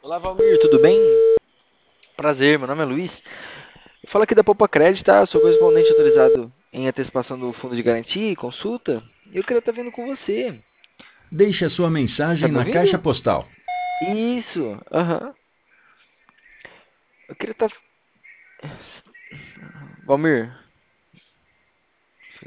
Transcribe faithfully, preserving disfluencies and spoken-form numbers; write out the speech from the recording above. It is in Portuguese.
Olá, Valmir, tudo bem? Prazer, meu nome é Luiz. Eu falo aqui da Poupa Credit, tá? Eu sou correspondente autorizado em antecipação do fundo de garantia e consulta. E eu queria estar vendo com você. Deixe a sua Tá mensagem me na caixa ouvindo? postal. Isso, aham. Eu queria estar. Valmir.